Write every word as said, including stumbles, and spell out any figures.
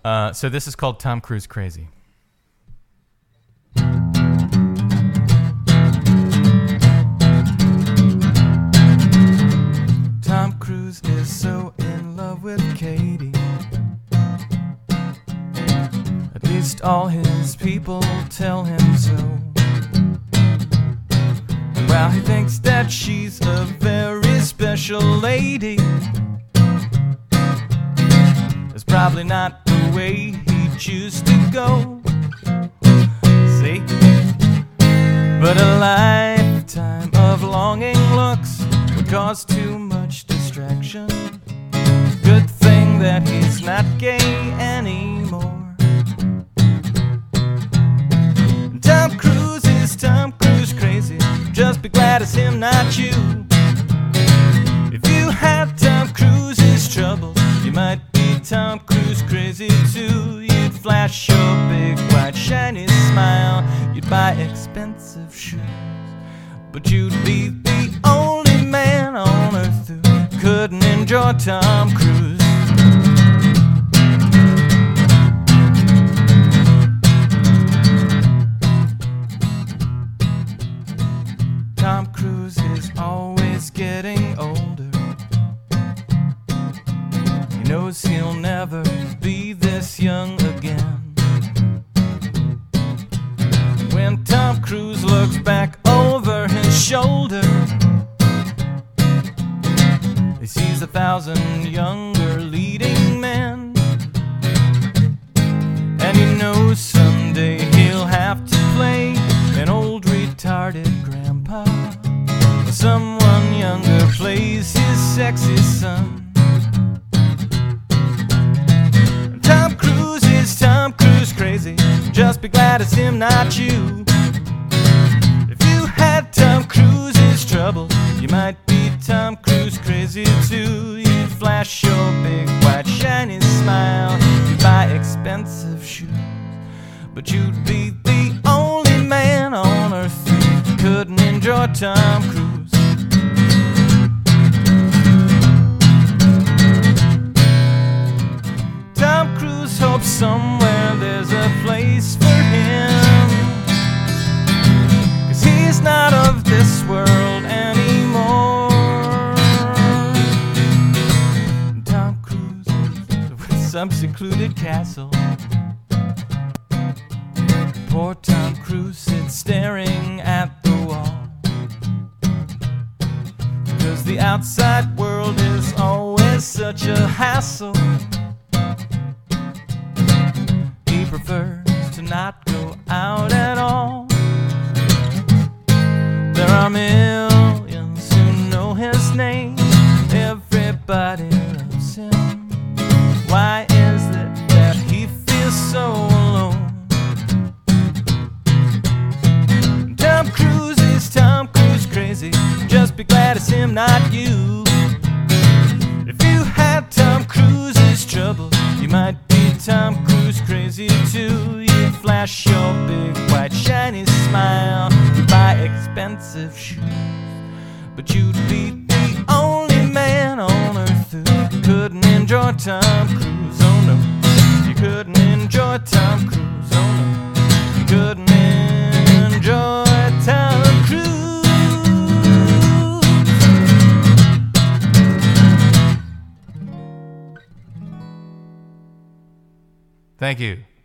Uh, so this is called Tom Cruise Crazy. Tom Cruise is so in love with Katie. At least all his people tell him so. And while he thinks that she's a very special lady, it's probably not the way he choose to go. See? But a lifetime of longing looks would cause too much distraction. Good thing that he's not gay anymore. Tom Cruise is Tom Cruise crazy. Just be glad it's him, not you. If you had Tom Cruise's trouble, you might be Tom Cruise crazy too. You'd flash your big white shiny smile. You'd buy expensive shoes. But you'd be the only man on earth who couldn't enjoy Tom Cruise. Tom Cruise is always getting older. He knows he'll never be this young again. When Tom Cruise looks back over his shoulder, he sees a thousand younger leading men. And he knows someday he'll have to play an old retarded grandpa. Someone younger plays his sexy son. Tom Cruise is Tom Cruise crazy. Just be glad it's him, not you. If you had Tom Cruise's trouble, you might be Tom Cruise crazy too. You'd flash your big white shiny smile. You'd buy expensive shoes. But you'd be the only man on earth who couldn't enjoy Tom Cruise. Tom Cruise hopes somewhere there's a place for him, 'cause he's not of this world anymore. Tom Cruise with some secluded castle. Poor Tom Cruise sits staring at the wall, 'cause the outside world is always such a hassle. He prefers to not go out at all. There are millions who know his name. Everybody loves him. Why is it that he feels so alone? Tom Cruise is Tom Cruise crazy. Just be glad it's him, not you. If you had Tom Cruise's trouble, you might be Tom Cruise crazy too. You'd flash your big white shiny smile. You'd buy expensive shoes. But you'd be the only man on earth who couldn't enjoy Tom Cruise. Oh no, you couldn't enjoy Tom Cruise. Oh no, you couldn't enjoy Tom Cruise. Thank you.